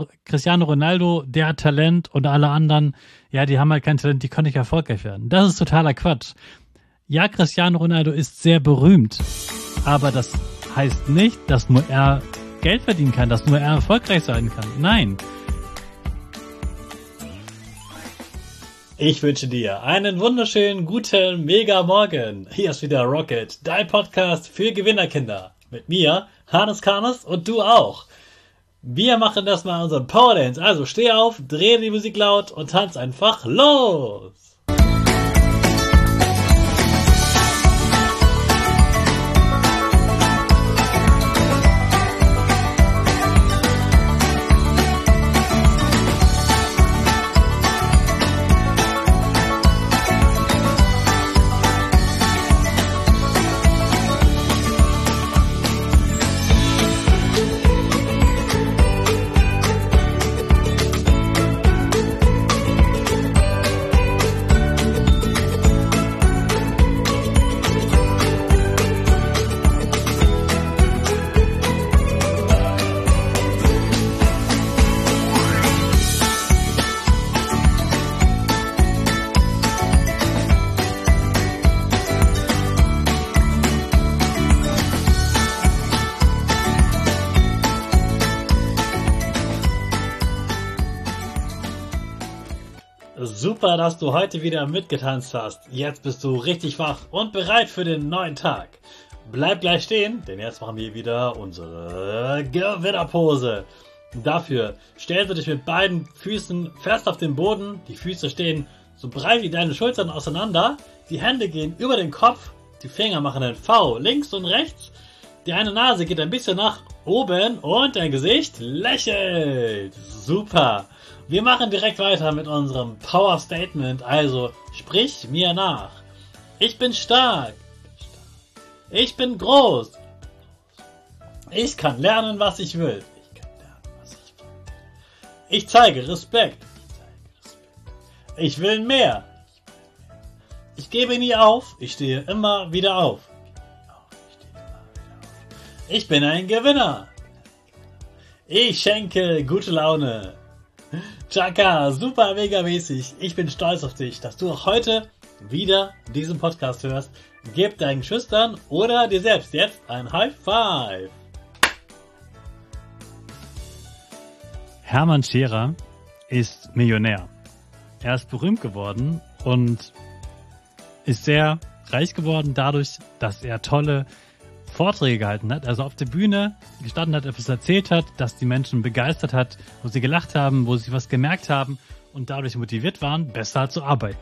Cristiano Ronaldo, der hat Talent und alle anderen, ja, die haben halt kein Talent, die können nicht erfolgreich werden. Das ist totaler Quatsch. Ja, Cristiano Ronaldo ist sehr berühmt, aber das heißt nicht, dass nur er Geld verdienen kann, dass nur er erfolgreich sein kann. Nein. Ich wünsche dir einen wunderschönen, guten, mega Morgen. Hier ist wieder Rocket, dein Podcast für Gewinnerkinder. Mit mir, Hannes Karnes, und du auch. Wir machen das mal unseren Power Dance. Also steh auf, dreh die Musik laut und tanz einfach los. Super, dass du heute wieder mitgetanzt hast. Jetzt bist du richtig wach und bereit für den neuen Tag. Bleib gleich stehen, denn jetzt machen wir wieder unsere Gewinnerpose. Dafür stellst du dich mit beiden Füßen fest auf den Boden. Die Füße stehen so breit wie deine Schultern auseinander. Die Hände gehen über den Kopf. Die Finger machen ein V links und rechts. Die eine Nase geht ein bisschen nach oben und dein Gesicht lächelt. Super. Wir machen direkt weiter mit unserem Power Statement, also sprich mir nach. Ich bin stark. Ich bin groß. Ich kann lernen, was ich will. Ich zeige Respekt. Ich will mehr. Ich gebe nie auf. Ich stehe immer wieder auf. Ich bin ein Gewinner. Ich schenke gute Laune. Chaka, super mega mäßig. Ich bin stolz auf dich, dass du auch heute wieder diesen Podcast hörst. Gib deinen Schüchtern oder dir selbst jetzt ein High Five. Hermann Scherer ist Millionär. Er ist berühmt geworden und ist sehr reich geworden dadurch, dass er tolle Vorträge gehalten hat, also auf der Bühne gestanden hat, etwas erzählt hat, das die Menschen begeistert hat, wo sie gelacht haben, wo sie was gemerkt haben und dadurch motiviert waren, besser zu arbeiten.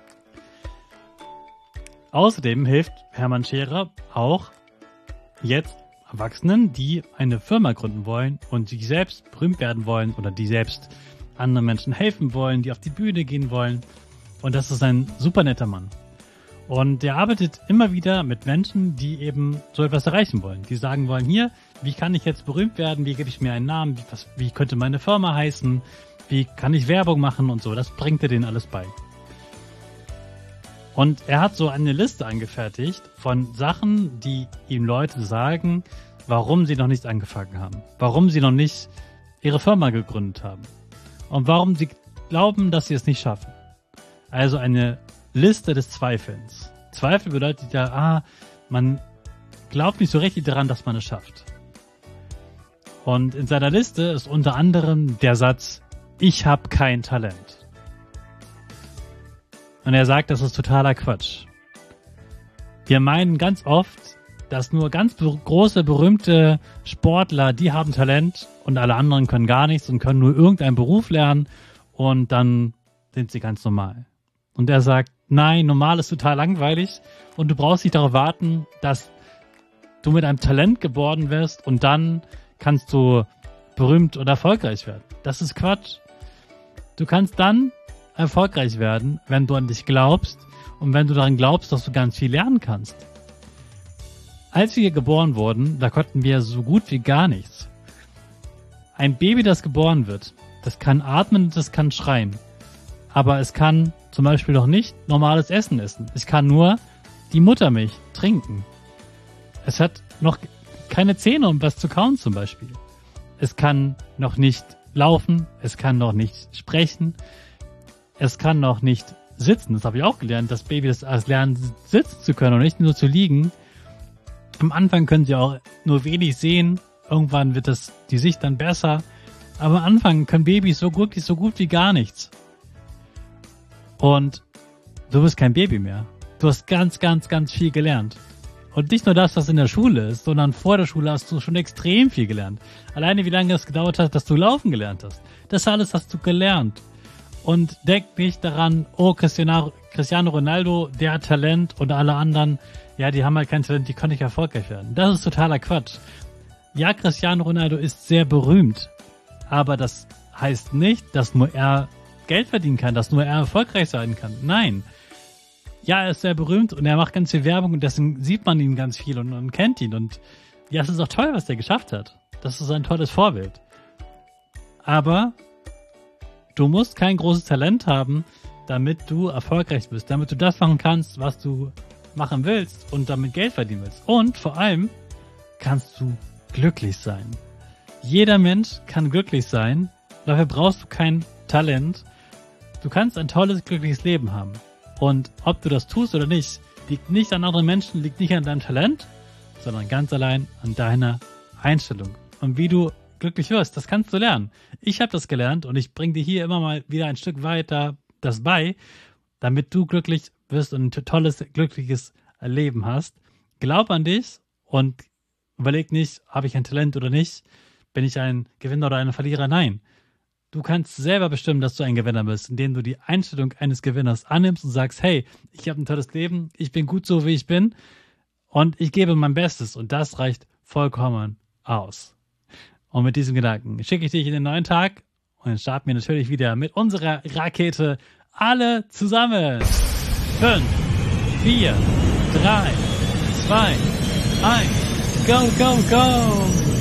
Außerdem hilft Hermann Scherer auch jetzt Erwachsenen, die eine Firma gründen wollen und die selbst berühmt werden wollen oder die selbst anderen Menschen helfen wollen, die auf die Bühne gehen wollen. Und das ist ein super netter Mann. Und er arbeitet immer wieder mit Menschen, die eben so etwas erreichen wollen. Die sagen wollen, hier, wie kann ich jetzt berühmt werden? Wie gebe ich mir einen Namen? Wie könnte meine Firma heißen? Wie kann ich Werbung machen und so? Das bringt er denen alles bei. Und er hat so eine Liste angefertigt von Sachen, die ihm Leute sagen, warum sie noch nicht angefangen haben. Warum sie noch nicht ihre Firma gegründet haben. Und warum sie glauben, dass sie es nicht schaffen. Also eine Liste des Zweifelns. Zweifel bedeutet ja, man glaubt nicht so richtig daran, dass man es schafft. Und in seiner Liste ist unter anderem der Satz, ich habe kein Talent. Und er sagt, das ist totaler Quatsch. Wir meinen ganz oft, dass nur ganz große, berühmte Sportler, die haben Talent und alle anderen können gar nichts und können nur irgendeinen Beruf lernen und dann sind sie ganz normal. Und er sagt, nein, normal ist total langweilig und du brauchst nicht darauf warten, dass du mit einem Talent geboren wirst und dann kannst du berühmt oder erfolgreich werden. Das ist Quatsch. Du kannst dann erfolgreich werden, wenn du an dich glaubst und wenn du daran glaubst, dass du ganz viel lernen kannst. Als wir geboren wurden, da konnten wir so gut wie gar nichts. Ein Baby, das geboren wird, das kann atmen und das kann schreien. Aber es kann zum Beispiel noch nicht normales Essen essen. Es kann nur die Muttermilch trinken. Es hat noch keine Zähne, um was zu kauen zum Beispiel. Es kann noch nicht laufen, es kann noch nicht sprechen, es kann noch nicht sitzen. Das habe ich auch gelernt, dass Babys erst lernen, sitzen zu können und nicht nur zu liegen. Am Anfang können sie auch nur wenig sehen. Irgendwann wird die Sicht dann besser. Aber am Anfang können Babys so gut wie gar nichts. Und du bist kein Baby mehr. Du hast ganz, ganz, ganz viel gelernt. Und nicht nur das, was in der Schule ist, sondern vor der Schule hast du schon extrem viel gelernt. Alleine wie lange es gedauert hat, dass du laufen gelernt hast. Das alles hast du gelernt. Und denk nicht daran, oh, Cristiano Ronaldo, der hat Talent und alle anderen, ja, die haben halt kein Talent, die können nicht erfolgreich werden. Das ist totaler Quatsch. Ja, Cristiano Ronaldo ist sehr berühmt, aber das heißt nicht, dass nur er Geld verdienen kann, dass nur er erfolgreich sein kann. Nein. Ja, er ist sehr berühmt und er macht ganz viel Werbung und deswegen sieht man ihn ganz viel und kennt ihn. Und ja, es ist auch toll, was der geschafft hat. Das ist ein tolles Vorbild. Aber du musst kein großes Talent haben, damit du erfolgreich bist, damit du das machen kannst, was du machen willst und damit Geld verdienen willst. Und vor allem kannst du glücklich sein. Jeder Mensch kann glücklich sein. Dafür brauchst du kein Talent. Du kannst ein tolles, glückliches Leben haben. Und ob du das tust oder nicht, liegt nicht an anderen Menschen, liegt nicht an deinem Talent, sondern ganz allein an deiner Einstellung. Und wie du glücklich wirst, das kannst du lernen. Ich habe das gelernt und ich bringe dir hier immer mal wieder ein Stück weiter das bei, damit du glücklich wirst und ein tolles, glückliches Leben hast. Glaub an dich und überleg nicht, habe ich ein Talent oder nicht, bin ich ein Gewinner oder ein Verlierer? Nein. Du kannst selber bestimmen, dass du ein Gewinner bist, indem du die Einstellung eines Gewinners annimmst und sagst, hey, ich habe ein tolles Leben, ich bin gut so, wie ich bin und ich gebe mein Bestes und das reicht vollkommen aus. Und mit diesem Gedanken schicke ich dich in den neuen Tag und dann starten wir natürlich wieder mit unserer Rakete alle zusammen. 5, 4, 3, 2, 1, go, go, go!